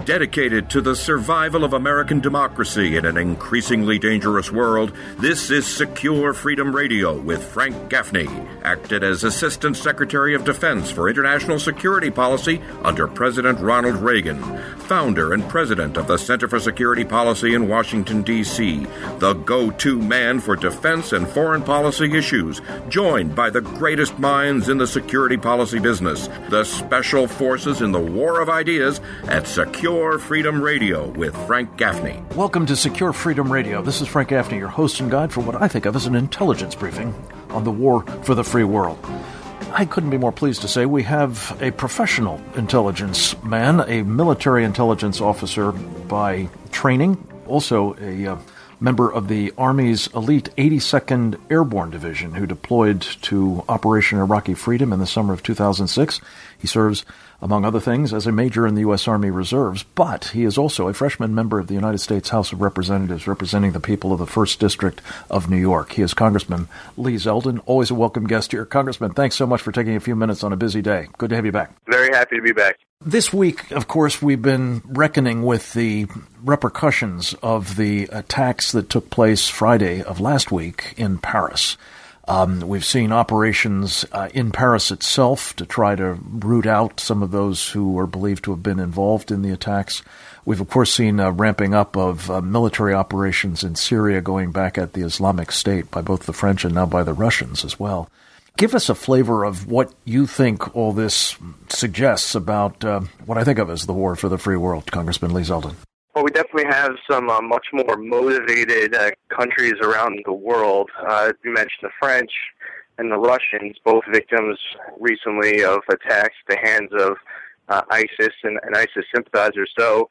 Dedicated to the survival of American democracy in an increasingly dangerous world, this is Secure Freedom Radio with Frank Gaffney, acted as Assistant Secretary of Defense for International Security Policy under President Ronald Reagan, founder and president of the Center for Security Policy in Washington, D.C., the go-to man for defense and foreign policy issues, joined by the greatest minds in the security policy business, the special forces in the war of ideas at Secure Freedom Radio with Frank Gaffney. Welcome to Secure Freedom Radio. This is Frank Gaffney, your host and guide for what I think of as an intelligence briefing on the war for the free world. I couldn't be more pleased to say we have a professional intelligence man, a military intelligence officer by training, also a member of the Army's elite 82nd Airborne Division who deployed to Operation Iraqi Freedom in the summer of 2006. He serves, among other things, as a major in the U.S. Army Reserves, but he is also a freshman member of the United States House of Representatives representing the people of the 1st District of New York. He is Congressman Lee Zeldin, always a welcome guest here. Congressman, thanks so much for taking a few minutes on a busy day. Good to have you back. Very happy to be back. This week, of course, we've been reckoning with the repercussions of the attacks that took place Friday of last week in Paris. We've seen operations in Paris itself to try to root out some of those who are believed to have been involved in the attacks. We've, of course, seen ramping up of military operations in Syria going back at the Islamic State by both the French and now by the Russians as well. Give us a flavor of what you think all this suggests about what I think of as the war for the free world, Congressman Lee Zeldin. Well, we definitely have some much more motivated countries around the world. You mentioned the French and the Russians, both victims recently of attacks at the hands of ISIS and ISIS sympathizers. So,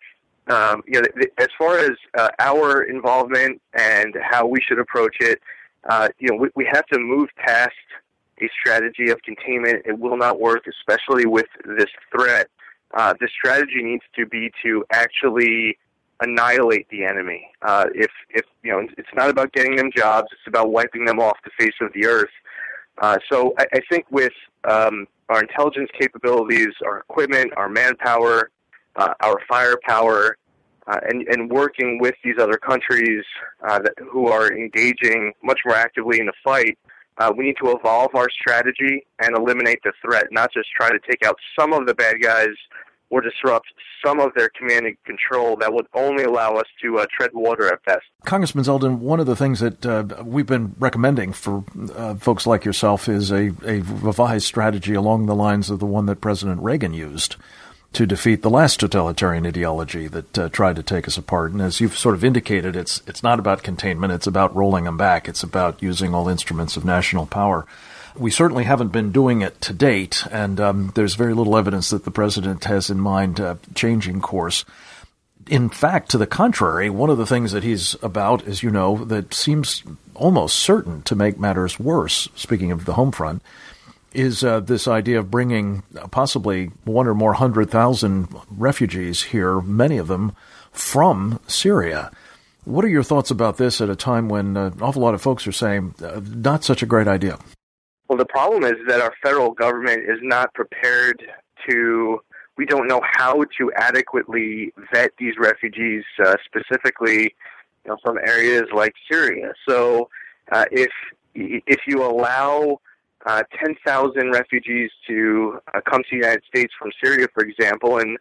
as far as our involvement and how we should approach it, we have to move past a strategy of containment. It will not work, especially with this threat. The strategy needs to be to actually annihilate the enemy. It's not about getting them jobs, it's about wiping them off the face of the earth. So I think with our intelligence capabilities, our equipment, our manpower, our firepower, and working with these other countries who are engaging much more actively in the fight, we need to evolve our strategy and eliminate the threat, not just try to take out some of the bad guys or disrupt some of their command and control that would only allow us to tread water at best. Congressman Zeldin, one of the things that we've been recommending for folks like yourself is a revised strategy along the lines of the one that President Reagan used to defeat the last totalitarian ideology that tried to take us apart. And as you've sort of indicated, it's not about containment, it's about rolling them back. It's about using all instruments of national power. We certainly haven't been doing it to date, and there's very little evidence that the president has in mind changing course. In fact, to the contrary, one of the things that he's about, as you know, that seems almost certain to make matters worse, speaking of the home front, is this idea of bringing possibly 100,000 or more refugees here, many of them from Syria. What are your thoughts about this at a time when an awful lot of folks are saying not such a great idea? Well, the problem is that our federal government is not prepared we don't know how to adequately vet these refugees, specifically from areas like Syria. So if you allow 10,000 refugees to come to the United States from Syria, for example, and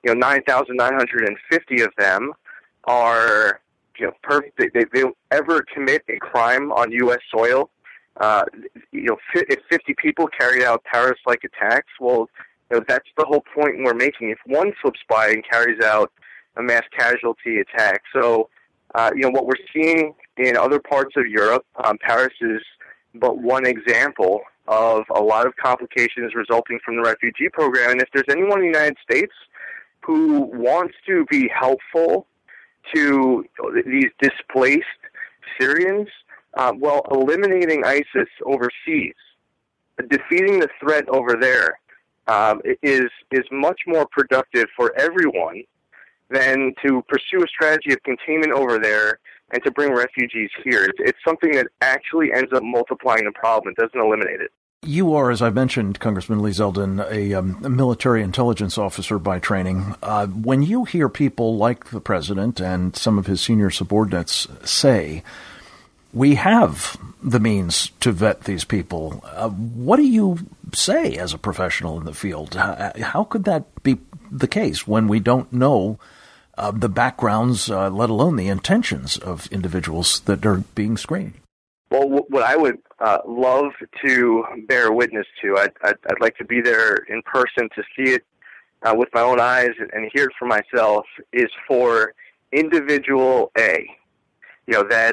9,950 of them are perfect. They don't ever commit a crime on U.S. soil. If 50 people carry out Paris-like attacks, well, that's the whole point we're making. If one slips by and carries out a mass casualty attack, so what we're seeing in other parts of Europe, Paris is but one example of a lot of complications resulting from the refugee program. And if there's anyone in the United States who wants to be helpful to these displaced Syrians, eliminating ISIS overseas, defeating the threat over there is much more productive for everyone than to pursue a strategy of containment over there and to bring refugees here. It's something that actually ends up multiplying the problem. It doesn't eliminate it. You are, as I mentioned, Congressman Lee Zeldin, a military intelligence officer by training. When you hear people like the president and some of his senior subordinates say, we have the means to vet these people, what do you say as a professional in the field? How could that be the case when we don't know the backgrounds, let alone the intentions of individuals that are being screened? Well, what I would love to bear witness to, I'd like to be there in person to see it with my own eyes and hear it for myself, is for individual A. That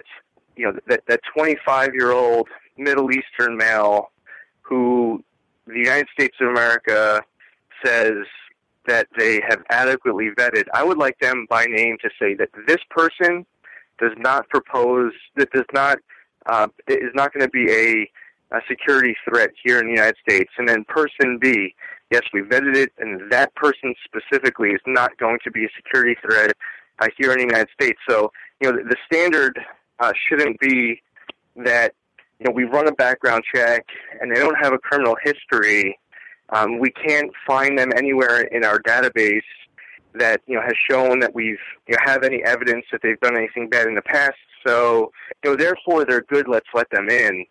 25-year-old Middle Eastern male who the United States of America says that they have adequately vetted. I would like them by name to say that this person does not propose, that does not is not going to be a security threat here in the United States. And then person B, yes, we vetted it, and that person specifically is not going to be a security threat here in the United States. So, the standard shouldn't be that, we run a background check and they don't have a criminal history. We can't find them anywhere in our database that, has shown that we've, have any evidence that they've done anything bad in the past. So, therefore they're good, let's let them in.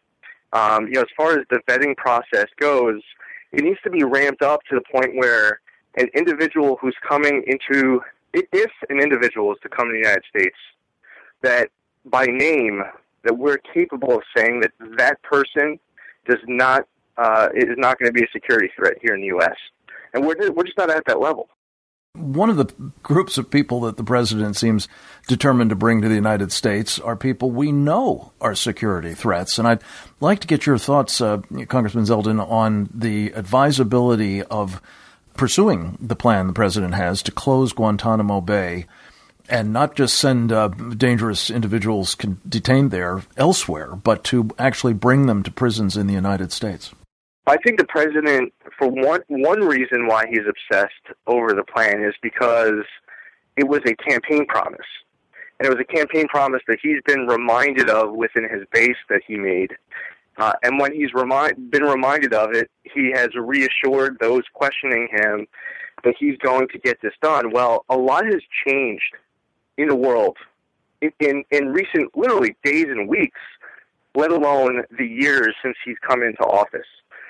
As far as the vetting process goes, it needs to be ramped up to the point where an individual who's coming into, if an individual is to come to the United States, that by name, that we're capable of saying that that person is not going to be a security threat here in the U.S. And we're just not at that level. One of the groups of people that the president seems determined to bring to the United States are people we know are security threats. And I'd like to get your thoughts, Congressman Zeldin, on the advisability of pursuing the plan the president has to close Guantanamo Bay and not just send dangerous individuals detained there elsewhere, but to actually bring them to prisons in the United States. I think the president, for one reason why he's obsessed over the plan is because it was a campaign promise. And it was a campaign promise that he's been reminded of within his base that he made. And when he's been reminded of it, he has reassured those questioning him that he's going to get this done. Well, a lot has changed in the world in recent, literally days and weeks, let alone the years since he's come into office.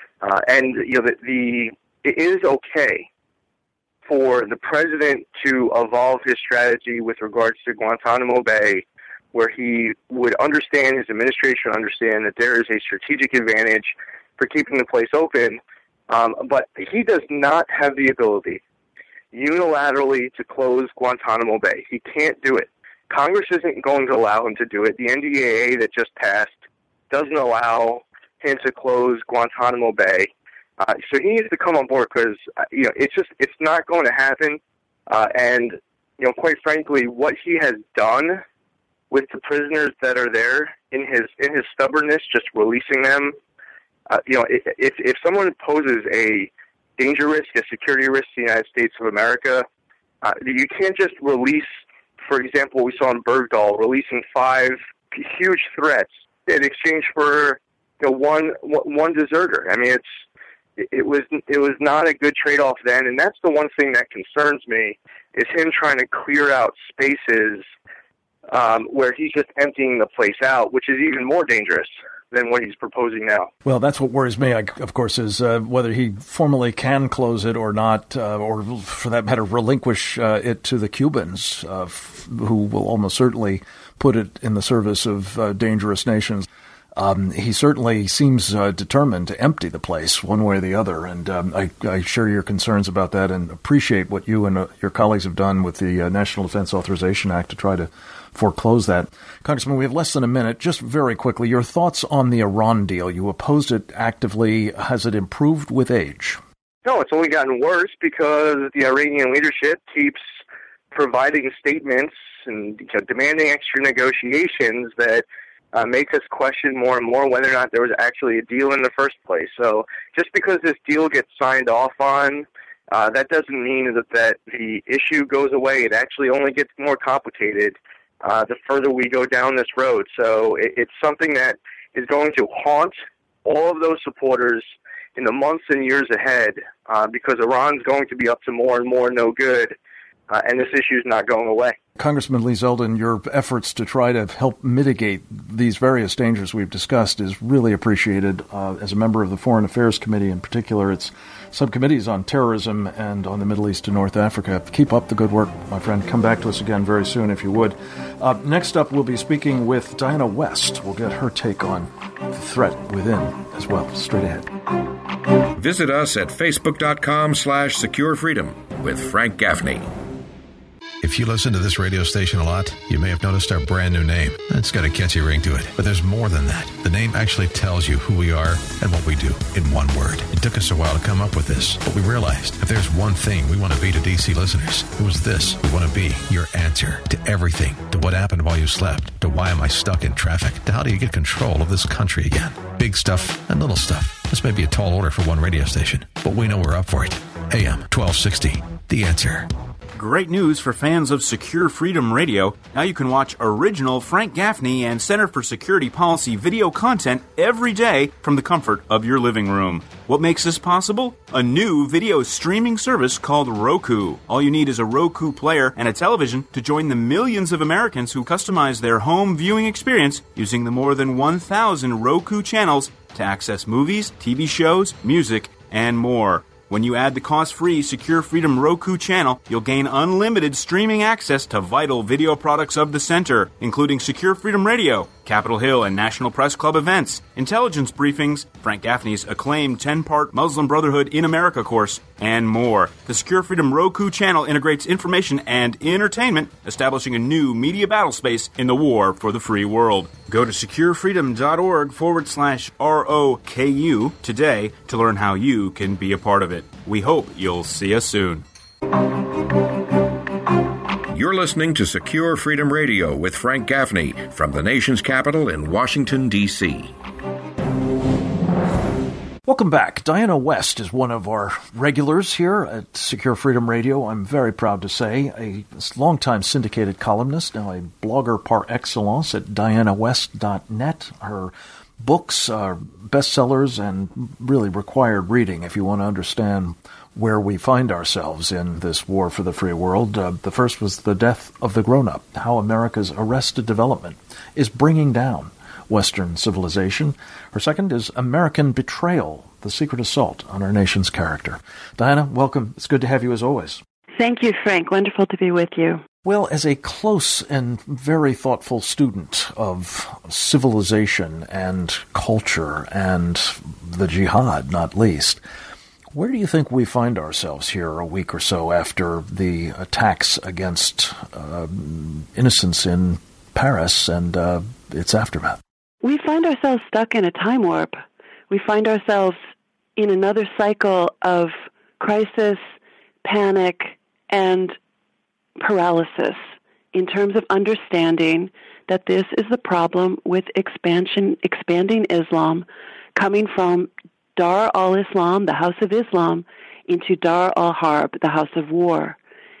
It is okay for the president to evolve his strategy with regards to Guantanamo Bay, where he would understand, his administration would understand that there is a strategic advantage for keeping the place open, but he does not have the ability unilaterally to close Guantanamo Bay. He can't do it. Congress isn't going to allow him to do it. The NDAA that just passed doesn't allow him to close Guantanamo Bay. So he needs to come on board because, it's not going to happen. And quite frankly, what he has done with the prisoners that are there in his stubbornness, just releasing them, if someone poses a danger risk, a security risk to the United States of America, you can't just release, for example, what we saw in Bergdahl, releasing 5 huge threats in exchange for one deserter. I mean, it was not a good trade-off then, and that's the one thing that concerns me, is him trying to clear out spaces where he's just emptying the place out, which is even more dangerous than what he's proposing now. Well, that's what worries me, of course, is whether he formally can close it or not, or for that matter, relinquish it to the Cubans, who will almost certainly put it in the service of dangerous nations. He certainly seems determined to empty the place one way or the other, and I share your concerns about that and appreciate what you and your colleagues have done with the National Defense Authorization Act to try to foreclose that. Congressman, we have less than a minute. Just very quickly, your thoughts on the Iran deal. You opposed it actively. Has it improved with age? No, it's only gotten worse because the Iranian leadership keeps providing statements and demanding extra negotiations that make us question more and more whether or not there was actually a deal in the first place. So just because this deal gets signed off on, that doesn't mean that the issue goes away. It actually only gets more complicated the further we go down this road. So it's something that is going to haunt all of those supporters in the months and years ahead, because Iran's going to be up to more and more no good, and this issue is not going away. Congressman Lee Zeldin, your efforts to try to help mitigate these various dangers we've discussed is really appreciated. As a member of the Foreign Affairs Committee, in particular, its subcommittees on terrorism and on the Middle East and North Africa. Keep up the good work, my friend. Come back to us again very soon, if you would. Next up, we'll be speaking with Diana West. We'll get her take on the threat within as well. Straight ahead. Visit us at facebook.com/securefreedom with Frank Gaffney. If you listen to this radio station a lot, you may have noticed our brand new name. It's got a catchy ring to it. But there's more than that. The name actually tells you who we are and what we do in one word. It took us a while to come up with this, but we realized if there's one thing we want to be to DC listeners, it was this. We want to be your answer to everything, to what happened while you slept, to why am I stuck in traffic, to how do you get control of this country again. Big stuff and little stuff. This may be a tall order for one radio station, but we know we're up for it. AM 1260, The Answer. Great news for fans of Secure Freedom Radio. Now you can watch original Frank Gaffney and Center for Security Policy video content every day from the comfort of your living room. What makes this possible? A new video streaming service called Roku. All you need is a Roku player and a television to join the millions of Americans who customize their home viewing experience using the more than 1,000 Roku channels to access movies, TV shows, music, and more. When you add the cost-free Secure Freedom Roku channel, you'll gain unlimited streaming access to vital video products of the center, including Secure Freedom Radio, Capitol Hill and National Press Club events, intelligence briefings, Frank Gaffney's acclaimed 10-part Muslim Brotherhood in America course, and more. The Secure Freedom Roku channel integrates information and entertainment, establishing a new media battle space in the war for the free world. Go to securefreedom.org/ROKU today to learn how you can be a part of it. We hope you'll see us soon. You're listening to Secure Freedom Radio with Frank Gaffney from the nation's capital in Washington, D.C. Welcome back. Diana West is one of our regulars here at Secure Freedom Radio. I'm very proud to say a longtime syndicated columnist, now a blogger par excellence at dianawest.net. Her books are bestsellers and really required reading if you want to understand where we find ourselves in this war for the free world. The first was The Death of the Grown-Up, How America's Arrested Development is Bringing Down Western Civilization. Her second is American Betrayal, The Secret Assault on Our Nation's Character. Diana, welcome. It's good to have you as always. Thank you, Frank. Wonderful to be with you. Well, as a close and very thoughtful student of civilization and culture and the jihad, not least, where do you think we find ourselves here a week or so after the attacks against innocents in Paris and its aftermath? We find ourselves stuck in a time warp. We find ourselves in another cycle of crisis, panic, and paralysis in terms of understanding that this is the problem with expanding Islam, coming from Dar al-Islam, the House of Islam, into Dar al-Harb, the House of War,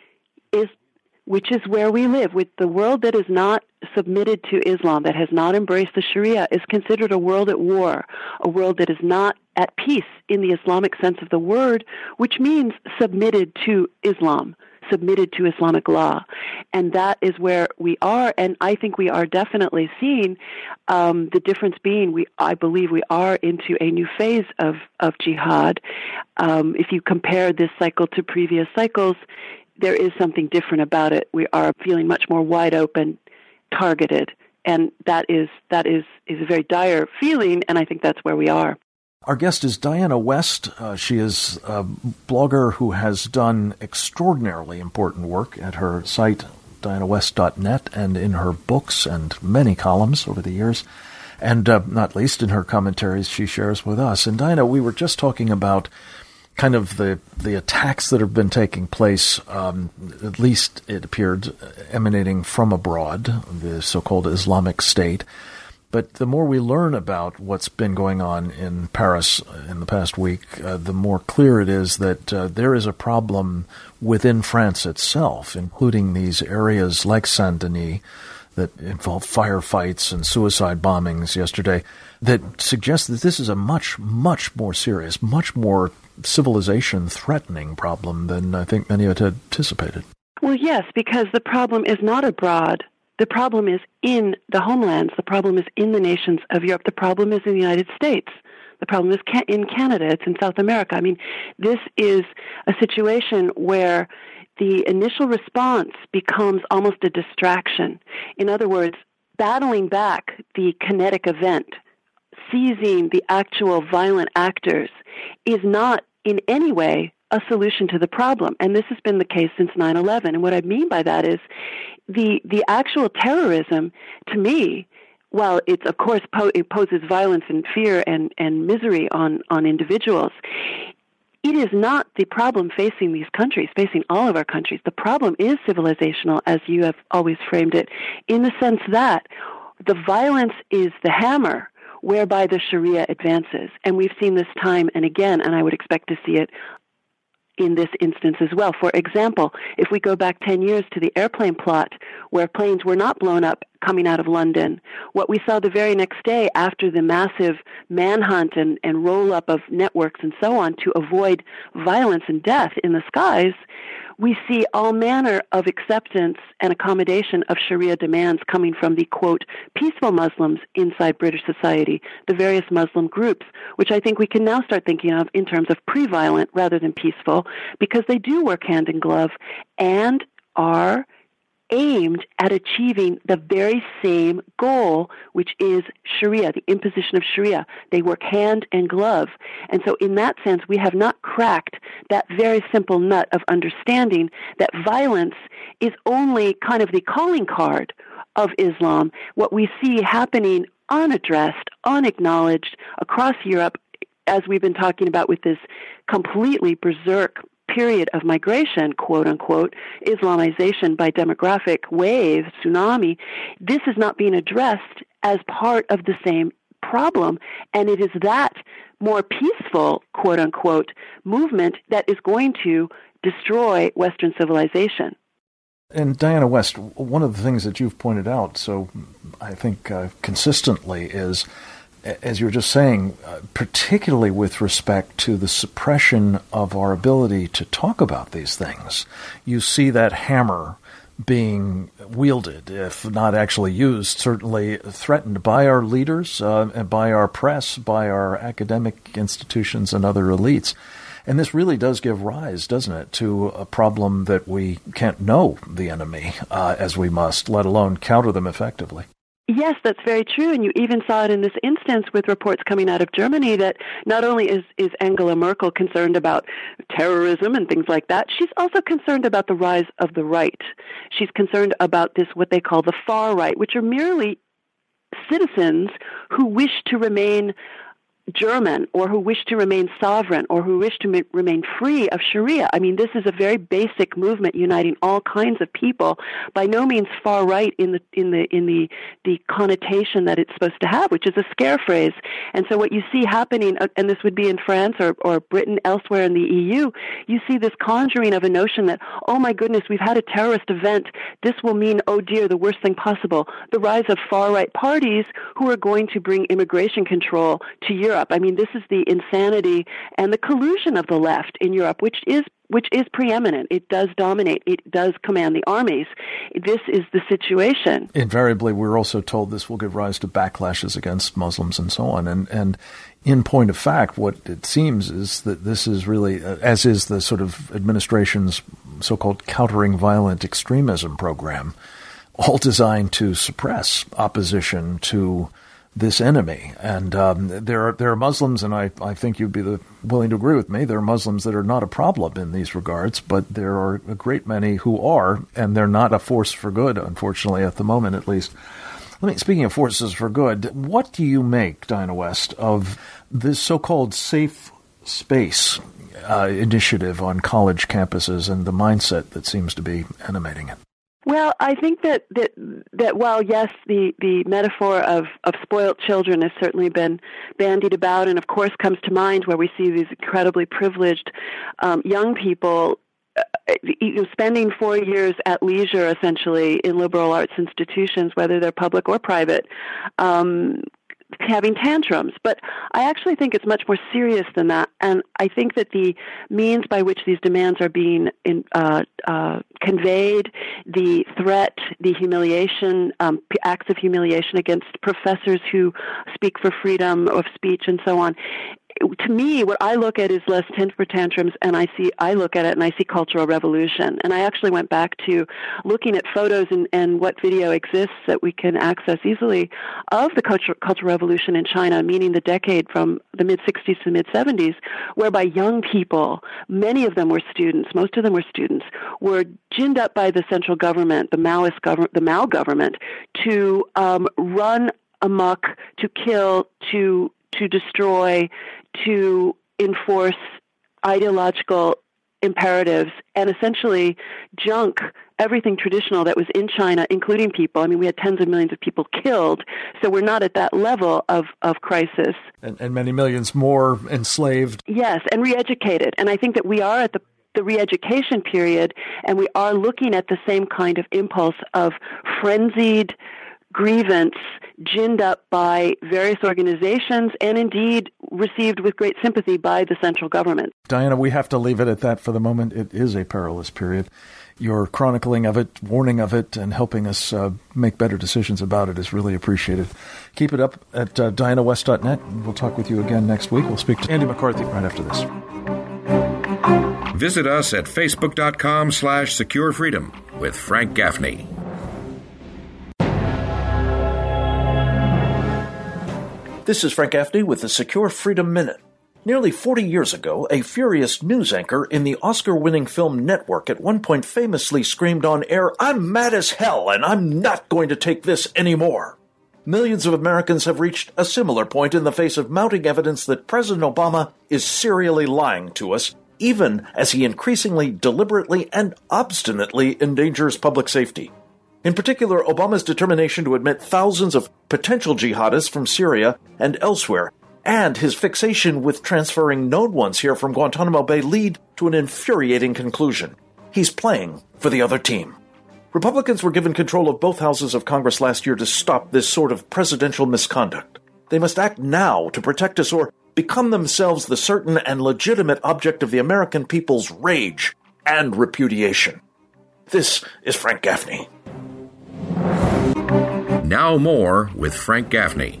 which is where we live. With the world that is not submitted to Islam, that has not embraced the Sharia, is considered a world at war, a world that is not at peace in the Islamic sense of the word, which means submitted to Islam, submitted to Islamic law. And that is where we are, and I think we are definitely seeing the difference being, I believe we are into a new phase of jihad. If you compare this cycle to previous cycles, there is something different about it. We are feeling much more wide open, targeted, and that is a very dire feeling, and I think that's where we are. Our guest is Diana West. She is a blogger who has done extraordinarily important work at her site, dianawest.net, and in her books and many columns over the years, and not least in her commentaries she shares with us. And Diana, we were just talking about kind of the attacks that have been taking place, at least it appeared, emanating from abroad, the so-called Islamic State. But the more we learn about what's been going on in Paris in the past week, the more clear it is that there is a problem within France itself, including these areas like Saint-Denis that involved firefights and suicide bombings yesterday that suggest that this is a much, much more serious, much more civilization-threatening problem than I think many had anticipated. Well, yes, because the problem is not abroad. The problem is in the homelands. The problem is in the nations of Europe. The problem is in the United States. The problem is in Canada. It's in South America. I mean, this is a situation where the initial response becomes almost a distraction. In other words, battling back the kinetic event, seizing the actual violent actors, is not in any way a solution to the problem. And this has been the case since 9/11. And what I mean by that is the actual terrorism, to me, while it's, of course, it poses violence and fear and misery on individuals, it is not the problem facing these countries, facing all of our countries. The problem is civilizational, as you have always framed it, in the sense that the violence is the hammer whereby the Sharia advances. And we've seen this time and again, and I would expect to see it in this instance as well. For example, if we go back 10 years to the airplane plot where planes were not blown up coming out of London, what we saw the very next day after the massive manhunt and roll-up of networks and so on to avoid violence and death in the skies, we see all manner of acceptance and accommodation of Sharia demands coming from the, quote, peaceful Muslims inside British society, the various Muslim groups, which I think we can now start thinking of in terms of pre-violent rather than peaceful, because they do work hand in glove and are aimed at achieving the very same goal, which is Sharia, the imposition of Sharia. They work hand and glove. And so in that sense, we have not cracked that very simple nut of understanding that violence is only kind of the calling card of Islam. What we see happening unaddressed, unacknowledged across Europe, as we've been talking about with this completely berserk period of migration, quote unquote, Islamization by demographic wave, tsunami, this is not being addressed as part of the same problem. And it is that more peaceful, quote unquote, movement that is going to destroy Western civilization. And Diana West, one of the things that you've pointed out, so I think consistently, is, as you were just saying, particularly with respect to the suppression of our ability to talk about these things, you see that hammer being wielded, if not actually used, certainly threatened by our leaders, and by our press, by our academic institutions and other elites. And this really does give rise, doesn't it, to a problem that we can't know the enemy as we must, let alone counter them effectively. Yes, that's very true, and you even saw it in this instance with reports coming out of Germany that not only is Angela Merkel concerned about terrorism and things like that, she's also concerned about the rise of the right. She's concerned about this, what they call the far right, which are merely citizens who wish to remain German, or who wish to remain sovereign, or who wish to remain free of Sharia. I mean, this is a very basic movement uniting all kinds of people. By no means far right in the connotation that it's supposed to have, which is a scare phrase. And so, what you see happening, and this would be in France or Britain, elsewhere in the EU, you see this conjuring of a notion that, oh my goodness, we've had a terrorist event. This will mean, oh dear, the worst thing possible: the rise of far right parties who are going to bring immigration control to Europe. I mean, this is the insanity and the collusion of the left in Europe, which is preeminent. It does dominate. It does command the armies. This is the situation. Invariably, we're also told this will give rise to backlashes against Muslims and so on. And in point of fact, what it seems is that this is really, as is the sort of administration's so-called countering violent extremism program, all designed to suppress opposition to this enemy. And there are Muslims, and I think you'd be willing to agree with me, there are Muslims that are not a problem in these regards, but there are a great many who are, and they're not a force for good, unfortunately, at the moment at least. Speaking of forces for good, what do you make, Diana West, of this so-called safe space initiative on college campuses and the mindset that seems to be animating it? Well, I think that while, yes, the metaphor of spoiled children has certainly been bandied about, and of course comes to mind where we see these incredibly privileged young people spending 4 years at leisure, essentially, in liberal arts institutions, whether they're public or private, having tantrums. But I actually think it's much more serious than that. And I think that the means by which these demands are being conveyed, the threat, the humiliation, acts of humiliation against professors who speak for freedom of speech and so on, to me, what I look at is less temper tantrums, and I look at it and I see cultural revolution. And I actually went back to looking at photos and what video exists that we can access easily of the cultural revolution in China, meaning the decade from the mid-60s to the mid-70s, whereby young people, many of them were students, most of them were students, were ginned up by the central government, the Maoist government, the Mao government, to run amok, to kill, to destroy, to enforce ideological imperatives, and essentially junk everything traditional that was in China, including people. I mean, we had tens of millions of people killed, so we're not at that level of crisis. And many millions more enslaved. Yes, and re-educated. And I think that we are at the re-education period, and we are looking at the same kind of impulse of frenzied grievance ginned up by various organizations and indeed received with great sympathy by the central government. Diana, we have to leave it at that for the moment. It is a perilous period. Your chronicling of it, warning of it, and helping us make better decisions about it is really appreciated. Keep it up at dianawest.net. We'll talk with you again next week. We'll speak to Andy McCarthy right after this. Visit us at facebook.com/Secure Freedom with Frank Gaffney. This is Frank Gaffney with the Secure Freedom Minute. Nearly 40 years ago, a furious news anchor in the Oscar-winning film Network at one point famously screamed on air, "I'm mad as hell, and I'm not going to take this anymore." Millions of Americans have reached a similar point in the face of mounting evidence that President Obama is serially lying to us, even as he increasingly deliberately and obstinately endangers public safety. In particular, Obama's determination to admit thousands of potential jihadists from Syria and elsewhere, and his fixation with transferring known ones here from Guantanamo Bay lead to an infuriating conclusion. He's playing for the other team. Republicans were given control of both houses of Congress last year to stop this sort of presidential misconduct. They must act now to protect us or become themselves the certain and legitimate object of the American people's rage and repudiation. This is Frank Gaffney. Now more with Frank Gaffney.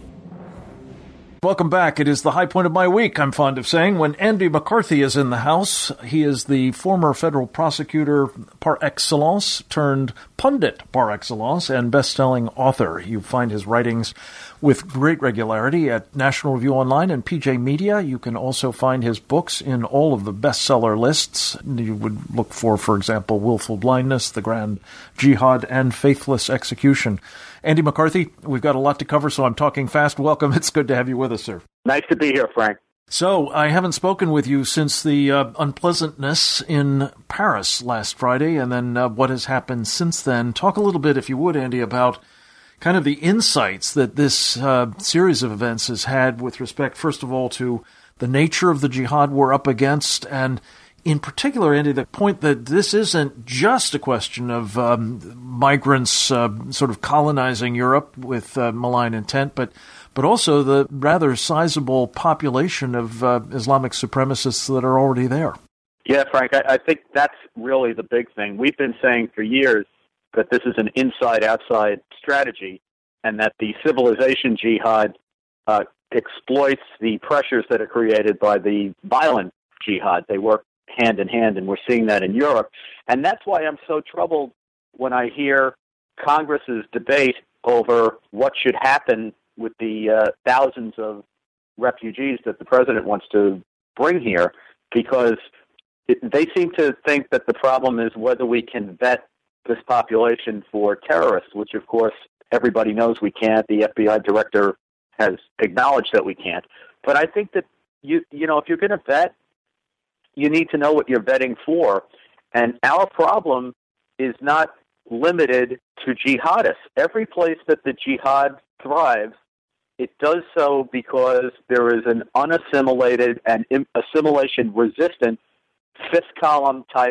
Welcome back. It is the high point of my week, I'm fond of saying, when Andy McCarthy is in the house. He is the former federal prosecutor par excellence, turned pundit par excellence, and best-selling author. You find his writings with great regularity at National Review Online and PJ Media. You can also find his books in all of the bestseller lists. You would look for example, Willful Blindness, The Grand Jihad, and Faithless Execution. Andy McCarthy, we've got a lot to cover, so I'm talking fast. Welcome. It's good to have you with us, sir. Nice to be here, Frank. So, I haven't spoken with you since the unpleasantness in Paris last Friday, and then what has happened since then. Talk a little bit, if you would, Andy, about kind of the insights that this series of events has had with respect, first of all, to the nature of the jihad we're up against, and in particular, Andy, the point that this isn't just a question of migrants sort of colonizing Europe with malign intent, but also the rather sizable population of Islamic supremacists that are already there. Yeah, Frank, I think that's really the big thing. We've been saying for years that this is an inside-outside strategy and that the civilization jihad exploits the pressures that are created by the violent jihad. They work hand in hand, and we're seeing that in Europe. And that's why I'm so troubled when I hear Congress's debate over what should happen with the thousands of refugees that the president wants to bring here, because they seem to think that the problem is whether we can vet this population for terrorists, which, of course, everybody knows we can't. The FBI director has acknowledged that we can't. But I think that, you know, if you're going to vet, you need to know what you're vetting for. And our problem is not limited to jihadists. Every place that the jihad thrives, it does so because there is an unassimilated and assimilation-resistant fifth-column type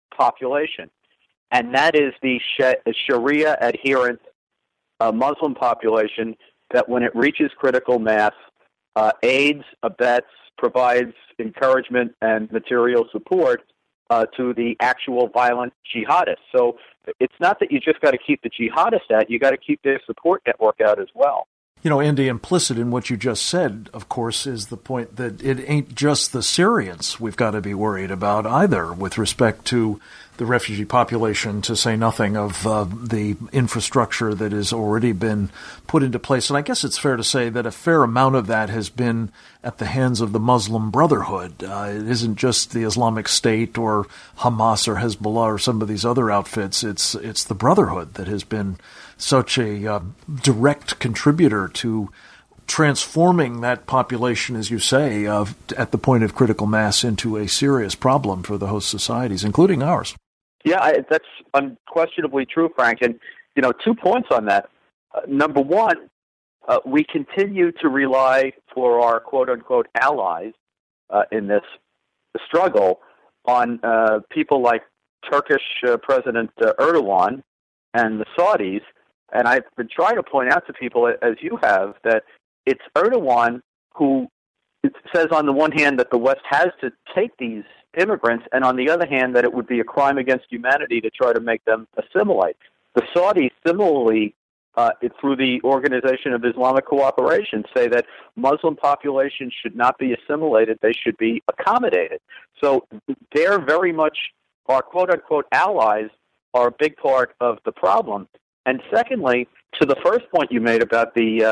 population, and that is the Sharia adherent Muslim population that, when it reaches critical mass, aids, abets, provides encouragement and material support to the actual violent jihadists. So it's not that you just got to keep the jihadists out, you got to keep their support network out as well. You know, Andy, implicit in what you just said, of course, is the point that it ain't just the Syrians we've got to be worried about either with respect to the refugee population, to say nothing of the infrastructure that has already been put into place. And I guess it's fair to say that a fair amount of that has been at the hands of the Muslim Brotherhood. It isn't just the Islamic State or Hamas or Hezbollah or some of these other outfits. It's the Brotherhood that has been such a direct contributor to transforming that population, as you say, at the point of critical mass into a serious problem for the host societies, including ours. Yeah, that's unquestionably true, Frank. And, 2 points on that. Number one, we continue to rely for our quote-unquote allies in this struggle on people like Turkish President Erdogan and the Saudis. And I've been trying to point out to people, as you have, that it's Erdogan who says on the one hand that the West has to take these immigrants, and on the other hand that it would be a crime against humanity to try to make them assimilate. The Saudis similarly, through the Organization of Islamic Cooperation, say that Muslim populations should not be assimilated, they should be accommodated. So they're very much, our quote-unquote allies are a big part of the problem. And secondly, to the first point you made about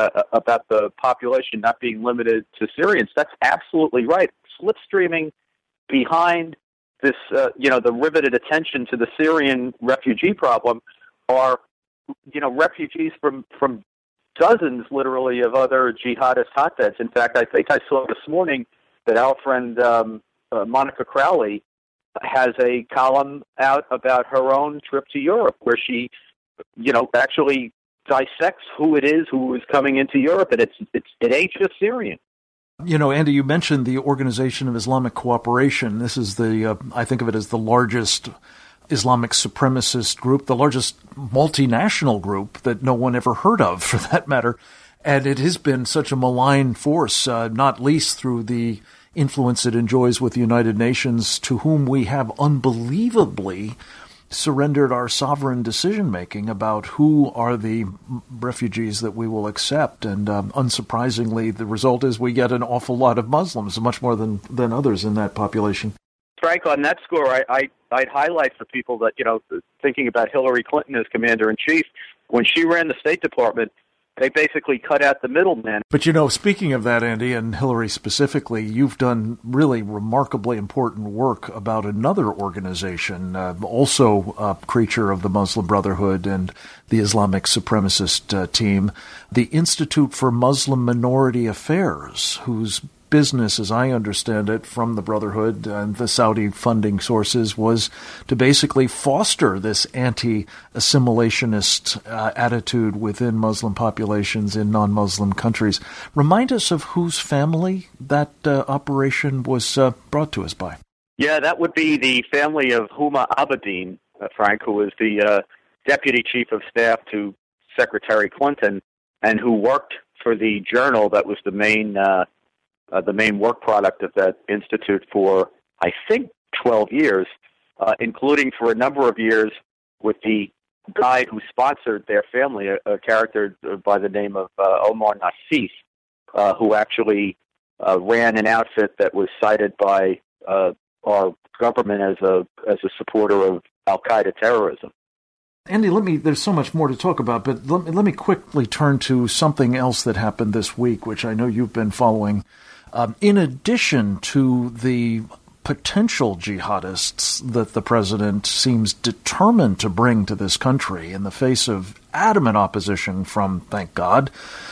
the population not being limited to Syrians, that's absolutely right. Slipstreaming behind this, the riveted attention to the Syrian refugee problem are, refugees from dozens, literally, of other jihadist hotbeds. In fact, I think I saw this morning that our friend Monica Crowley has a column out about her own trip to Europe, where she actually dissects who it is who is coming into Europe, and it ain't just Syrian. Andy, you mentioned the Organization of Islamic Cooperation. This is I think of it as the largest Islamic supremacist group, the largest multinational group that no one ever heard of, for that matter. And it has been such a malign force, not least through the influence it enjoys with the United Nations, to whom we have unbelievably surrendered our sovereign decision-making about who are the refugees that we will accept. And unsurprisingly, the result is we get an awful lot of Muslims, much more than others in that population. Frank, on that score, I'd highlight for people that, thinking about Hillary Clinton as commander-in-chief, when she ran the State Department, they basically cut out the middleman. But, speaking of that, Andy, and Hillary specifically, you've done really remarkably important work about another organization, also a creature of the Muslim Brotherhood and the Islamic supremacist team, the Institute for Muslim Minority Affairs, whose business, as I understand it, from the Brotherhood and the Saudi funding sources, was to basically foster this anti-assimilationist attitude within Muslim populations in non-Muslim countries. Remind us of whose family that operation was brought to us by. Yeah, that would be the family of Huma Abedin, Frank, who was the deputy chief of staff to Secretary Clinton and who worked for the journal that was the main work product of that institute for, I think, 12 years, including for a number of years with the guy who sponsored their family, a character by the name of Omar Nassif, who actually ran an outfit that was cited by our government as a supporter of al-Qaeda terrorism. Andy, there's so much more to talk about, but let me quickly turn to something else that happened this week, which I know you've been following. In addition to the potential jihadists that the president seems determined to bring to this country in the face of adamant opposition from, thank God,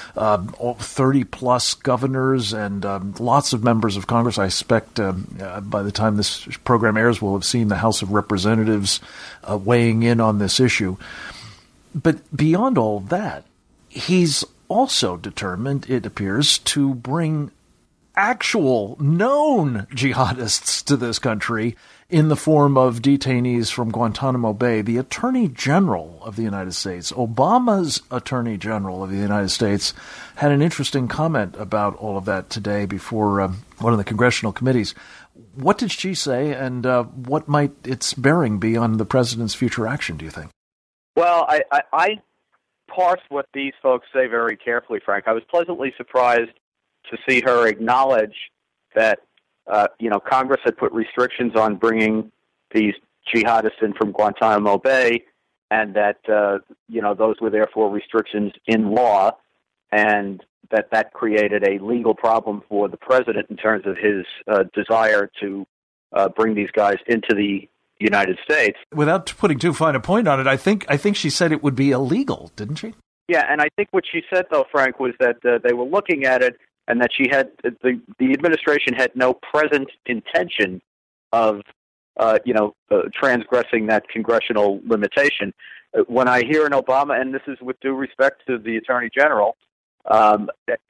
30-plus governors and lots of members of Congress. I expect by the time this program airs, we'll have seen the House of Representatives weighing in on this issue. But beyond all that, he's also determined, it appears, to bring actual known jihadists to this country in the form of detainees from Guantanamo Bay. The Attorney General of the United States, Obama's Attorney General of the United States, had an interesting comment about all of that today before one of the congressional committees. What did she say, and what might its bearing be on the president's future action, do you think? Well, I parse what these folks say very carefully, Frank. I was pleasantly surprised to see her acknowledge that Congress had put restrictions on bringing these jihadists in from Guantanamo Bay, and that those were therefore restrictions in law, and that created a legal problem for the president in terms of his desire to bring these guys into the United States. Without putting too fine a point on it, I think she said it would be illegal, didn't she? Yeah, and I think what she said, though, Frank, was that they were looking at it, and that she had the administration had no present intention of transgressing that congressional limitation. When I hear an Obama, and this is with due respect to the Attorney General, when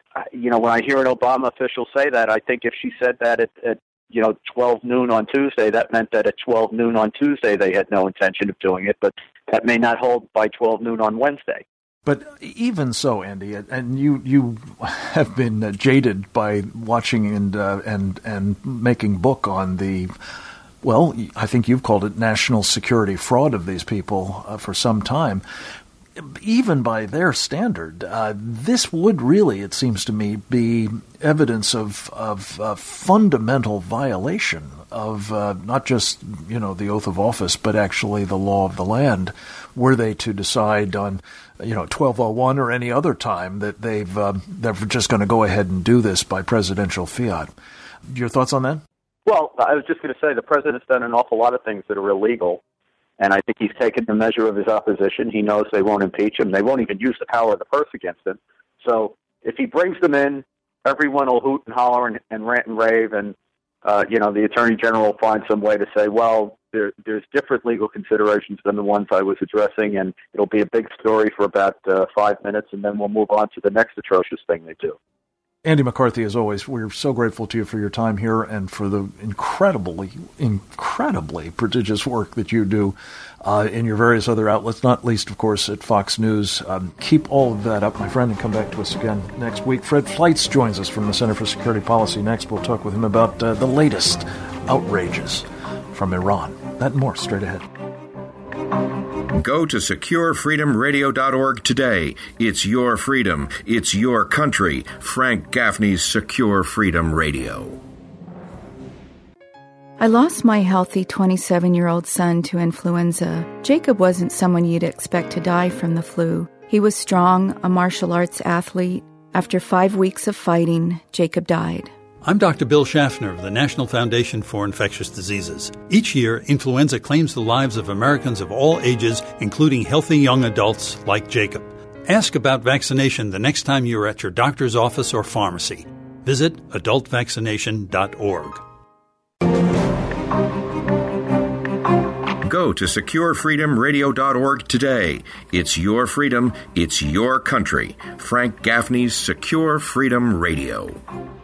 I hear an Obama official say that, I think if she said that at 12 noon on Tuesday, that meant that at 12 noon on Tuesday they had no intention of doing it, but that may not hold by 12 noon on Wednesday. But even so, Andy, and you have been jaded by watching and making book on the, well, I think you've called it national security fraud of these people for some time. Even by their standard, this would really, it seems to me, be evidence of fundamental violation of not just the oath of office, but actually the law of the land. Were they to decide on 1201 or any other time that they're just going to go ahead and do this by presidential fiat? Your thoughts on that? Well, I was just going to say the president's done an awful lot of things that are illegal. And I think he's taken the measure of his opposition. He knows they won't impeach him. They won't even use the power of the purse against him. So if he brings them in, everyone will hoot and holler and rant and rave, and the Attorney General will find some way to say, well, there's different legal considerations than the ones I was addressing, and it'll be a big story for about 5 minutes, and then we'll move on to the next atrocious thing they do. Andy McCarthy, as always, we're so grateful to you for your time here and for the incredibly prodigious work that you do in your various other outlets, not least, of course, at Fox News. Keep all of that up, my friend, and come back to us again next week. Fred Fleitz joins us from the Center for Security Policy next. We'll talk with him about the latest outrages from Iran. That and more straight ahead. Go to SecureFreedomRadio.org today. It's your freedom. It's your country. Frank Gaffney's Secure Freedom Radio. I lost my healthy 27-year-old son to influenza. Jacob wasn't someone you'd expect to die from the flu. He was strong, a martial arts athlete. After 5 weeks of fighting, Jacob died. I'm Dr. Bill Schaffner of the National Foundation for Infectious Diseases. Each year, influenza claims the lives of Americans of all ages, including healthy young adults like Jacob. Ask about vaccination the next time you're at your doctor's office or pharmacy. Visit adultvaccination.org. Go to SecureFreedomRadio.org today. It's your freedom. It's your country. Frank Gaffney's Secure Freedom Radio.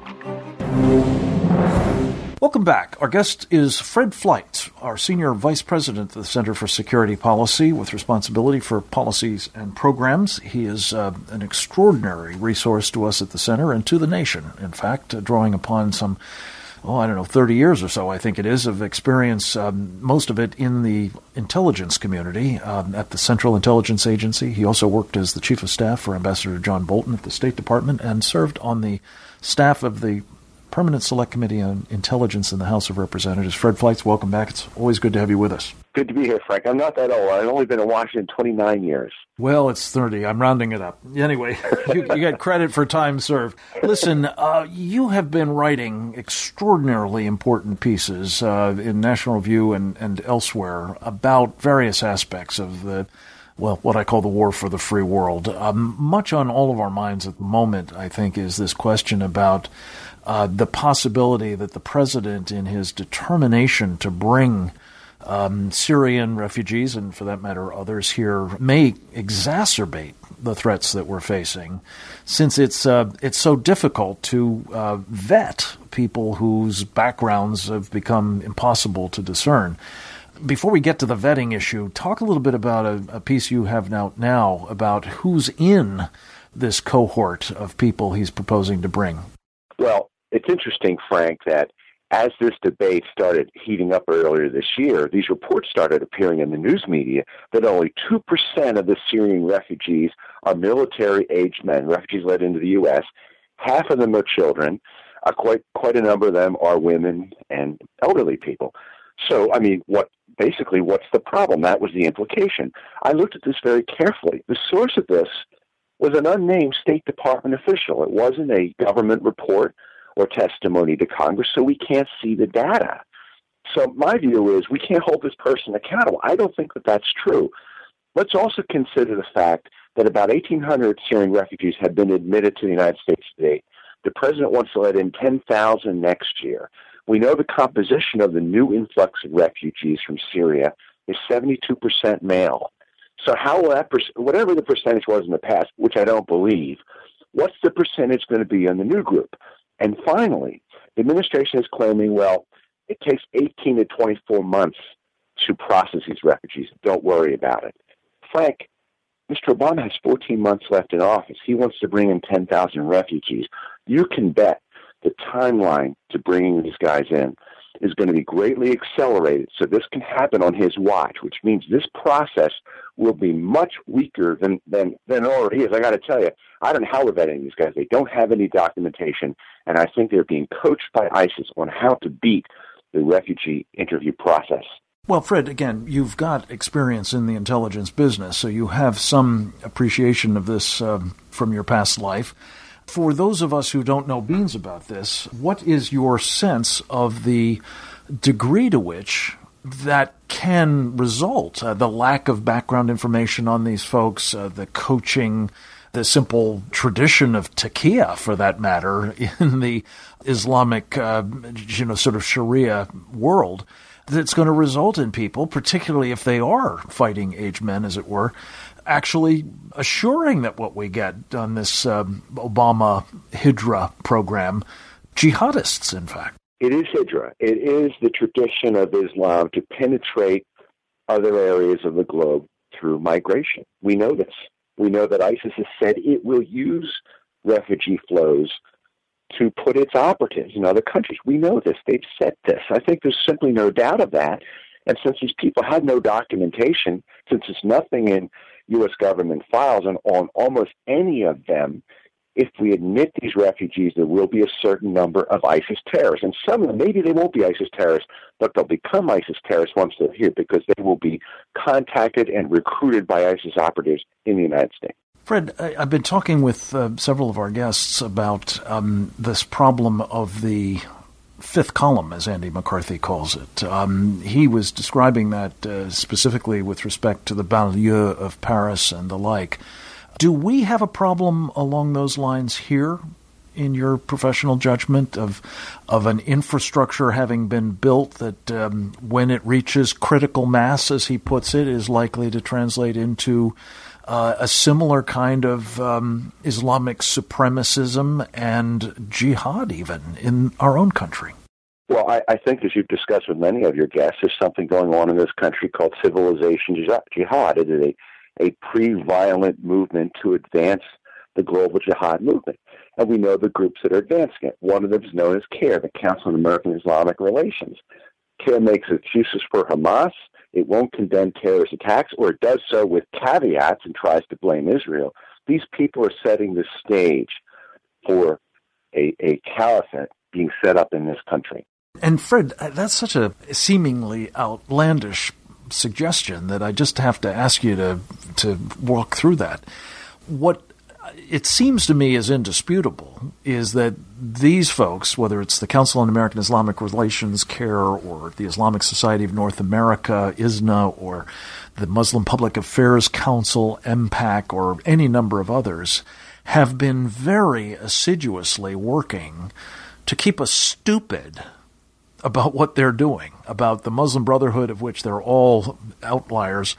Welcome back. Our guest is Fred Fleitz, our Senior Vice President of the Center for Security Policy with responsibility for policies and programs. He is an extraordinary resource to us at the Center and to the nation, in fact, drawing upon some 30 years or so, I think it is, of experience, most of it in the intelligence community at the Central Intelligence Agency. He also worked as the Chief of Staff for Ambassador John Bolton at the State Department and served on the staff of the Permanent Select Committee on Intelligence in the House of Representatives. Fred Fleitz, welcome back. It's always good to have you with us. Good to be here, Frank. I'm not that old. I've only been in Washington 29 years. Well, it's 30. I'm rounding it up. Anyway, you get credit for time served. Listen, you have been writing extraordinarily important pieces in National Review and elsewhere about various aspects of what I call the war for the free world. Much on all of our minds at the moment, I think, is this question about the possibility that the president, in his determination to bring Syrian refugees, and for that matter others here, may exacerbate the threats that we're facing, since it's so difficult to vet people whose backgrounds have become impossible to discern. Before we get to the vetting issue, talk a little bit about a piece you have now about who's in this cohort of people he's proposing to bring. Well, it's interesting, Frank, that as this debate started heating up earlier this year, these reports started appearing in the news media that only 2% of the Syrian refugees are military-aged men, refugees led into the U.S. Half of them are children. Quite a number of them are women and elderly people. So, I mean, what's the problem? That was the implication. I looked at this very carefully. The source of this was an unnamed State Department official. It wasn't a government report or testimony to Congress, so we can't see the data. So my view is we can't hold this person accountable. I don't think that that's true. Let's also consider the fact that about 1,800 Syrian refugees have been admitted to the United States today. The president wants to let in 10,000 next year. We know the composition of the new influx of refugees from Syria is 72% male. So how will that, whatever the percentage was in the past, which I don't believe, what's the percentage going to be in the new group? And finally, the administration is claiming, well, it takes 18 to 24 months to process these refugees. Don't worry about it. Frank, Mr. Obama has 14 months left in office. He wants to bring in 10,000 refugees. You can bet the timeline to bringing these guys in is going to be greatly accelerated. So this can happen on his watch, which means this process will be much weaker than it already is. I got to tell you, I don't know how we're vetting these guys. They don't have any documentation, and I think they're being coached by ISIS on how to beat the refugee interview process. Well, Fred, again, you've got experience in the intelligence business, so you have some appreciation of this from your past life. For those of us who don't know beans about this, what is your sense of the degree to which that can result? The lack of background information on these folks, the coaching, the simple tradition of taqiyya, for that matter, in the Islamic, sort of Sharia world, that's going to result in people, particularly if they are fighting aged men, as it were, actually assuring that what we get on this Obama Hijra program, jihadists, in fact. It is Hijra. It is the tradition of Islam to penetrate other areas of the globe through migration. We know this. We know that ISIS has said it will use refugee flows to put its operatives in other countries. We know this. They've said this. I think there's simply no doubt of that. And since these people have no documentation, since there's nothing in U.S. government files on almost any of them, if we admit these refugees, there will be a certain number of ISIS terrorists. And some of them, maybe they won't be ISIS terrorists, but they'll become ISIS terrorists once they're here because they will be contacted and recruited by ISIS operatives in the United States. Fred, I've been talking with several of our guests about this problem of the fifth column, as Andy McCarthy calls it. He was describing that specifically with respect to the banlieue of Paris and the like. Do we have a problem along those lines here, in your professional judgment, of an infrastructure having been built that when it reaches critical mass, as he puts it, is likely to translate into a similar kind of Islamic supremacism and jihad even in our own country? Well, I think, as you've discussed with many of your guests, there's something going on in this country called civilization jihad. It is a pre-violent movement to advance the global jihad movement. And we know the groups that are advancing it. One of them is known as CAIR, the Council on American Islamic Relations. CAIR makes excuses for Hamas. It won't condemn terrorist attacks, or it does so with caveats and tries to blame Israel. These people are setting the stage for a caliphate being set up in this country. And Fred, that's such a seemingly outlandish suggestion that I just have to ask you to walk through that. What it seems to me is indisputable is that these folks, whether it's the Council on American Islamic Relations, CAIR, or the Islamic Society of North America, ISNA, or the Muslim Public Affairs Council, MPAC, or any number of others, have been very assiduously working to keep us stupid about what they're doing, about the Muslim Brotherhood, of which they're all outliers,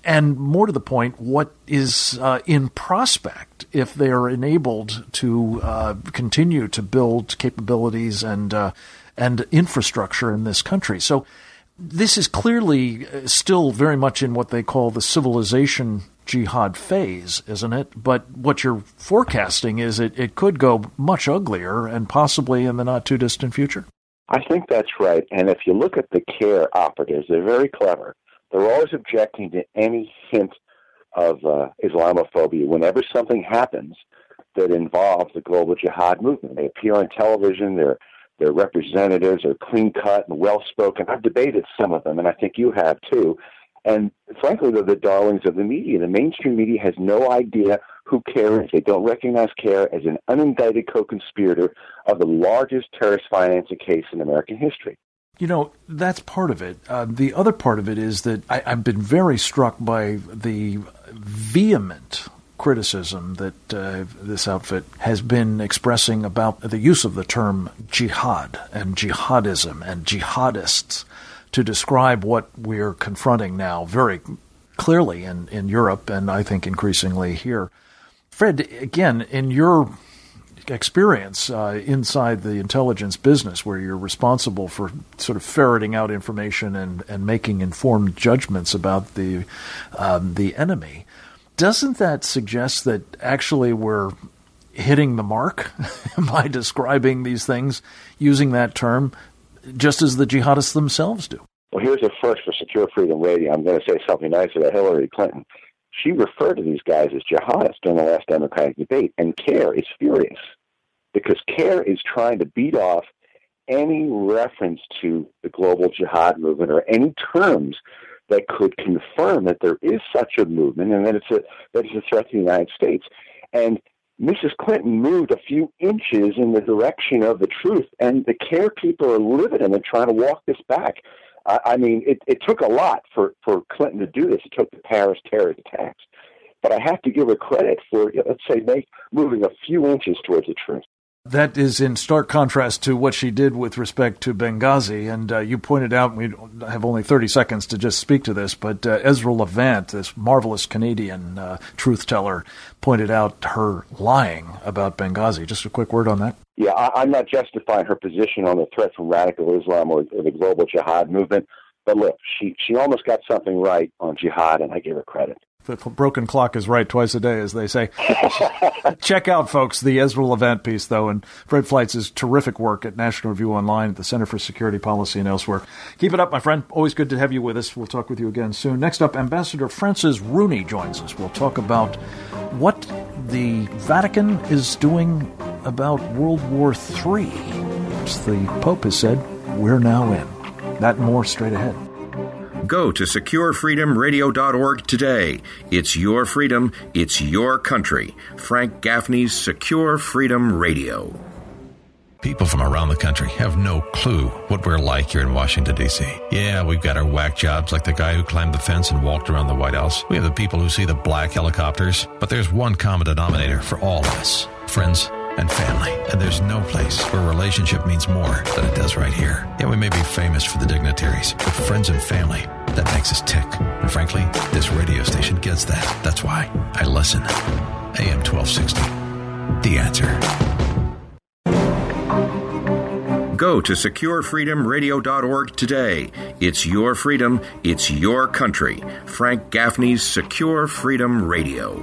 And more to the point, what is in prospect if they are enabled to continue to build capabilities and infrastructure in this country. So this is clearly still very much in what they call the civilization jihad phase, isn't it? But what you're forecasting is it could go much uglier and possibly in the not-too-distant future. I think that's right. And if you look at the CARE operatives, they're very clever. They're always objecting to any hint of Islamophobia. Whenever something happens that involves the global jihad movement, they appear on television, their representatives are clean-cut and well-spoken. I've debated some of them, and I think you have too. And frankly, they're the darlings of the media. The mainstream media has no idea who CARE is. They don't recognize CARE as an unindicted co-conspirator of the largest terrorist financing case in American history. You know, that's part of it. The other part of it is that I've been very struck by the vehement criticism that this outfit has been expressing about the use of the term jihad and jihadism and jihadists to describe what we're confronting now very clearly in Europe and I think increasingly here. Fred, again, in your experience inside the intelligence business where you're responsible for sort of ferreting out information and making informed judgments about the enemy, doesn't that suggest that actually we're hitting the mark by describing these things using that term just as the jihadists themselves do? Well, here's a first for Secure Freedom Radio. I'm going to say something nice about Hillary Clinton. She referred to these guys as jihadists during the last Democratic debate, and CARE is furious because CARE is trying to beat off any reference to the global jihad movement or any terms that could confirm that there is such a movement and that it's a threat to the United States. And Mrs. Clinton moved a few inches in the direction of the truth, and the CARE people are livid and they're trying to walk this back. I mean, it took a lot for Clinton to do this. It took the Paris terrorist attacks. But I have to give her credit for, let's say, moving a few inches towards the truth. That is in stark contrast to what she did with respect to Benghazi. And you pointed out, we have only 30 seconds to just speak to this, but Ezra Levant, this marvelous Canadian truth teller, pointed out her lying about Benghazi. Just a quick word on that. Yeah, I'm not justifying her position on the threat from radical Islam or the global jihad movement. But look, she almost got something right on jihad, and I give her credit. The broken clock is right twice a day, as they say. Check out, folks, the Ezra Levant piece, though, and Fred Fleitz's terrific work at National Review Online at the Center for Security Policy and elsewhere. Keep it up, my friend. Always good to have you with us. We'll talk with you again soon. Next up, Ambassador Francis Rooney joins us. We'll talk about what the Vatican is doing about World War III. As the Pope has said, we're now in. That and more straight ahead. Go to SecureFreedomRadio.org today. It's your freedom. It's your country. Frank Gaffney's Secure Freedom Radio. People from around the country have no clue what we're like here in Washington, D.C. Yeah, we've got our whack jobs like the guy who climbed the fence and walked around the White House. We have the people who see the black helicopters. But there's one common denominator for all of us. Friends and family. And there's no place where relationship means more than it does right here. Yeah, we may be famous for the dignitaries, but friends and family, that makes us tick. And frankly, this radio station gets that. That's why I listen. AM 1260. The Answer. Go to SecureFreedomRadio.org today. It's your freedom. It's your country. Frank Gaffney's Secure Freedom Radio.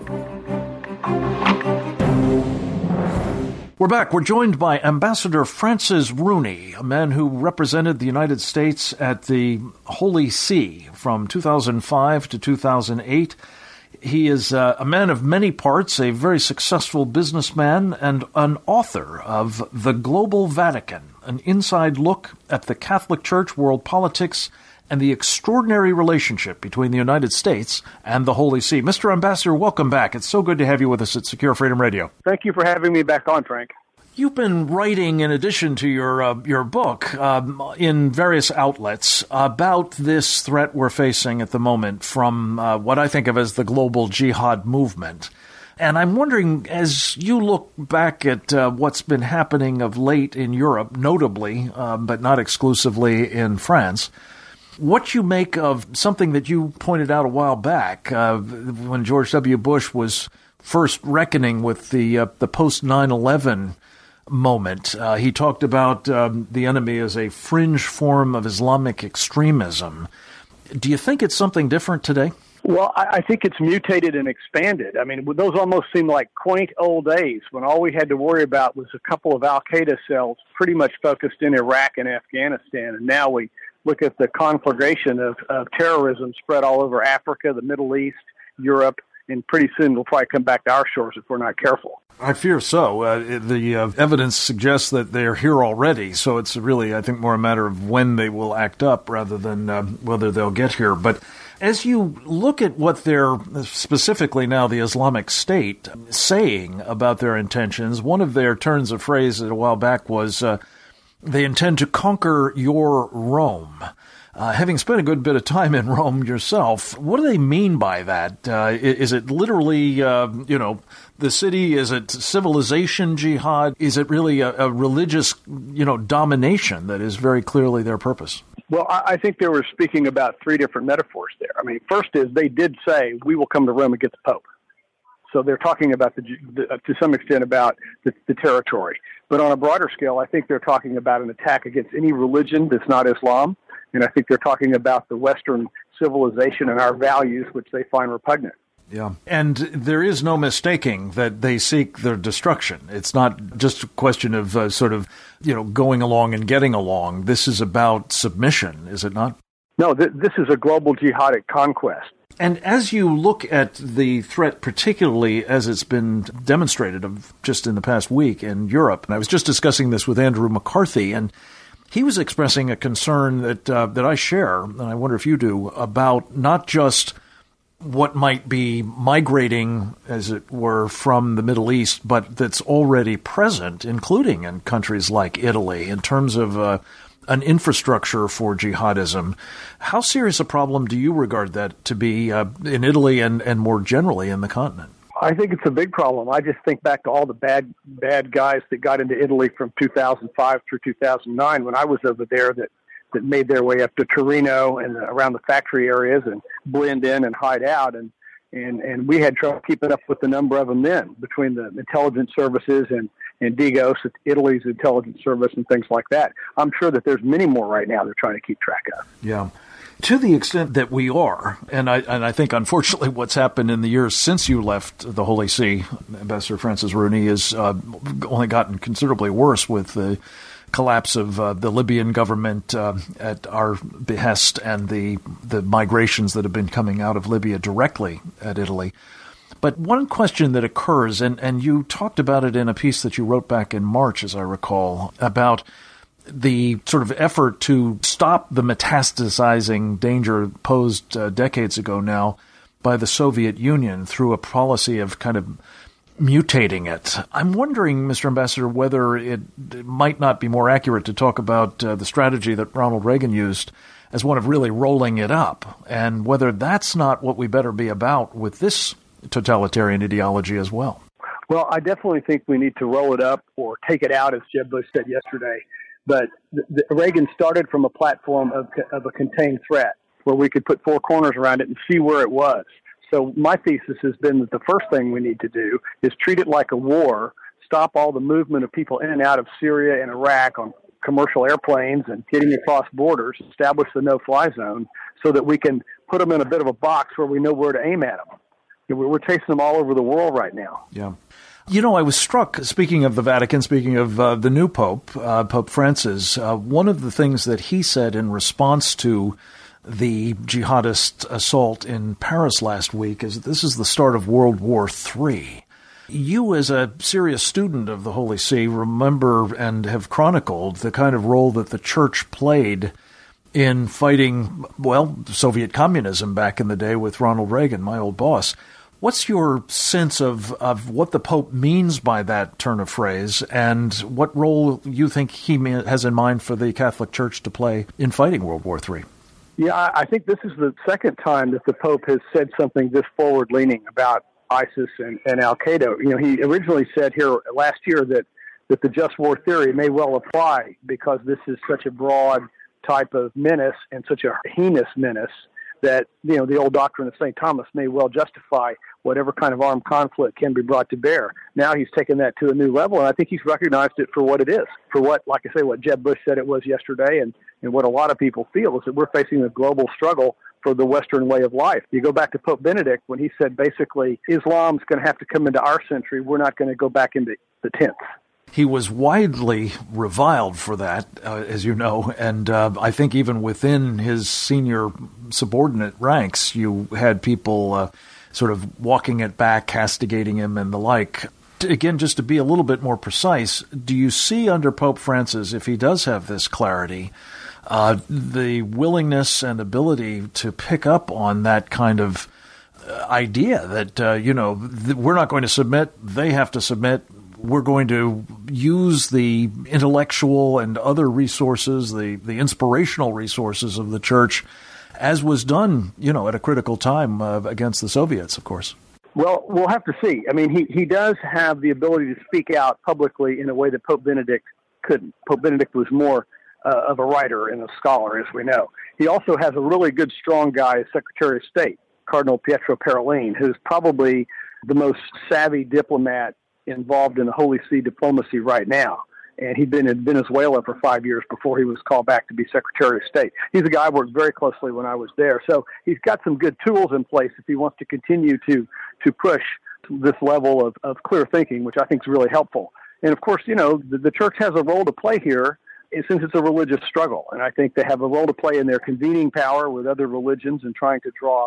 We're back. We're joined by Ambassador Francis Rooney, a man who represented the United States at the Holy See from 2005 to 2008. He is a man of many parts, a very successful businessman, and an author of The Global Vatican, an inside look at the Catholic Church, world politics, and the extraordinary relationship between the United States and the Holy See. Mr. Ambassador, welcome back. It's so good to have you with us at Secure Freedom Radio. Thank you for having me back on, Frank. You've been writing, in addition to your book, in various outlets about this threat we're facing at the moment from what I think of as the global jihad movement. And I'm wondering, as you look back at what's been happening of late in Europe, notably, but not exclusively in France, what you make of something that you pointed out a while back when George W. Bush was first reckoning with the post 9/11 moment. He talked about the enemy as a fringe form of Islamic extremism. Do you think it's something different today? Well, I think it's mutated and expanded. I mean, those almost seem like quaint old days when all we had to worry about was a couple of al-Qaeda cells pretty much focused in Iraq and Afghanistan. And now we look at the conflagration of terrorism spread all over Africa, the Middle East, Europe, and pretty soon we'll probably come back to our shores if we're not careful. I fear so. The evidence suggests that they're here already, so it's really, I think, more a matter of when they will act up rather than whether they'll get here. But as you look at what they're, specifically now the Islamic State, saying about their intentions, one of their turns of phrase a while back was they intend to conquer your Rome. Having spent a good bit of time in Rome yourself, what do they mean by that? Is it literally, the city? Is it civilization jihad? Is it really a religious, domination that is very clearly their purpose? Well, I think they were speaking about three different metaphors there. I mean, first is they did say, we will come to Rome and get the Pope. So they're talking about, to some extent, about the territory. But on a broader scale, I think they're talking about an attack against any religion that's not Islam. And I think they're talking about the Western civilization and our values, which they find repugnant. Yeah. And there is no mistaking that they seek their destruction. It's not just a question of going along and getting along. This is about submission, is it not? No, this is a global jihadic conquest. And as you look at the threat, particularly as it's been demonstrated just in the past week in Europe, and I was just discussing this with Andrew McCarthy, and he was expressing a concern that I share, and I wonder if you do, about not just what might be migrating, as it were, from the Middle East, but that's already present, including in countries like Italy, in terms of an infrastructure for jihadism. How serious a problem do you regard that to be in Italy and more generally in the continent? I think it's a big problem. I just think back to all the bad guys that got into Italy from 2005 through 2009 when I was over there that made their way up to Torino and around the factory areas and blend in and hide out. And we had trouble keeping up with the number of them then between the intelligence services and Digos, Italy's intelligence service, and things like that. I'm sure that there's many more right now they're trying to keep track of. Yeah. To the extent that we are, and I think, unfortunately, what's happened in the years since you left the Holy See, Ambassador Francis Rooney, has only gotten considerably worse with the collapse of the Libyan government at our behest and the migrations that have been coming out of Libya directly at Italy. But one question that occurs, and you talked about it in a piece that you wrote back in March, as I recall, about the sort of effort to stop the metastasizing danger posed decades ago now by the Soviet Union through a policy of kind of mutating it. I'm wondering, Mr. Ambassador, whether it might not be more accurate to talk about the strategy that Ronald Reagan used as one of really rolling it up, and whether that's not what we better be about with this totalitarian ideology as well. Well, I definitely think we need to roll it up or take it out, as Jeb Bush said yesterday. But Reagan started from a platform of a contained threat where we could put four corners around it and see where it was. So my thesis has been that the first thing we need to do is treat it like a war, stop all the movement of people in and out of Syria and Iraq on commercial airplanes and getting across borders, establish the no-fly zone so that we can put them in a bit of a box where we know where to aim at them. We're chasing them all over the world right now. Yeah. You know, I was struck, speaking of the Vatican, speaking of the new Pope, Pope Francis, one of the things that he said in response to the jihadist assault in Paris last week is that this is the start of World War III. You, as a serious student of the Holy See, remember and have chronicled the kind of role that the Church played in fighting, Soviet communism back in the day with Ronald Reagan, my old boss. What's your sense of what the Pope means by that turn of phrase, and what role you think he has in mind for the Catholic Church to play in fighting World War III? Yeah, I think this is the second time that the Pope has said something this forward-leaning about ISIS and al-Qaeda. You know, he originally said here last year that the just war theory may well apply because this is such a broad type of menace and such a heinous menace that, the old doctrine of St. Thomas may well justify whatever kind of armed conflict can be brought to bear. Now he's taken that to a new level, and I think he's recognized it for what it is, for what, like I say, what Jeb Bush said it was yesterday, and what a lot of people feel is that we're facing a global struggle for the Western way of life. You go back to Pope Benedict when he said basically Islam's going to have to come into our century. We're not going to go back into the 10th. He was widely reviled for that, as you know, and I think even within his senior subordinate ranks, you had people sort of walking it back, castigating him and the like. Again, just to be a little bit more precise, do you see under Pope Francis, if he does have this clarity, the willingness and ability to pick up on that kind of idea that, we're not going to submit, they have to submit, we're going to use the intellectual and other resources, the inspirational resources of the church, as was done, at a critical time against the Soviets, of course? Well, we'll have to see. I mean, he does have the ability to speak out publicly in a way that Pope Benedict couldn't. Pope Benedict was more of a writer and a scholar, as we know. He also has a really good, strong guy as Secretary of State, Cardinal Pietro Parolin, who's probably the most savvy diplomat involved in the Holy See diplomacy right now. And he'd been in Venezuela for 5 years before he was called back to be Secretary of State. He's a guy I worked very closely when I was there. So he's got some good tools in place if he wants to continue to push this level of clear thinking, which I think is really helpful. And of course, the church has a role to play here since it's a religious struggle. And I think they have a role to play in their convening power with other religions and trying to draw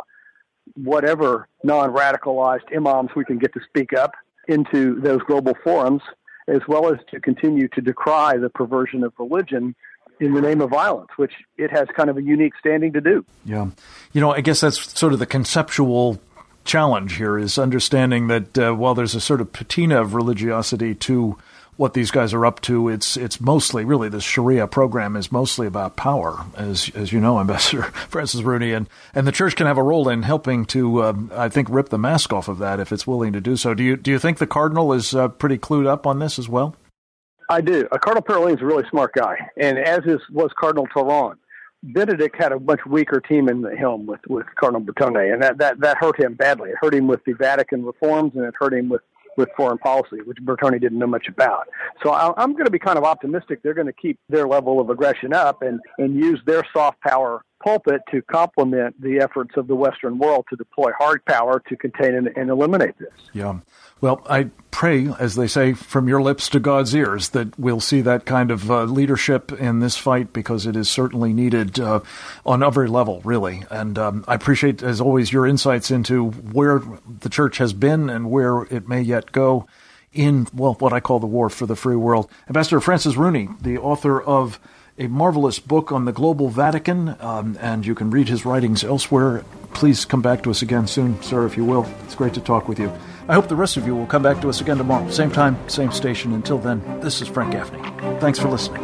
whatever non-radicalized imams we can get to speak up into those global forums, as well as to continue to decry the perversion of religion in the name of violence, which it has kind of a unique standing to do. Yeah. I guess that's sort of the conceptual challenge here, is understanding that while there's a sort of patina of religiosity to what these guys are up to, it's mostly, really, the Sharia program is mostly about power, as you know, Ambassador Francis Rooney, and the church can have a role in helping to, I think, rip the mask off of that if it's willing to do so. Do you think the Cardinal is pretty clued up on this as well? I do. Cardinal Parolin is a really smart guy, and as was Cardinal Taran. Benedict had a much weaker team in the helm with Cardinal Bertone, and that hurt him badly. It hurt him with the Vatican reforms, and it hurt him with foreign policy, which Bertone didn't know much about. So I'm going to be kind of optimistic they're going to keep their level of aggression up and use their soft power pulpit to complement the efforts of the Western world to deploy hard power to contain and eliminate this. Yeah. Well, I pray, as they say, from your lips to God's ears, that we'll see that kind of leadership in this fight, because it is certainly needed on every level, really. And I appreciate, as always, your insights into where the church has been and where it may yet go in, what I call the war for the free world. Ambassador Francis Rooney, the author of a marvelous book on the global Vatican, and you can read his writings elsewhere. Please come back to us again soon, sir, if you will. It's great to talk with you. I hope the rest of you will come back to us again tomorrow. Same time, same station. Until then, this is Frank Gaffney. Thanks for listening.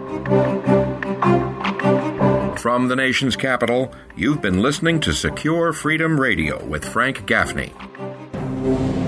From the nation's capital, you've been listening to Secure Freedom Radio with Frank Gaffney.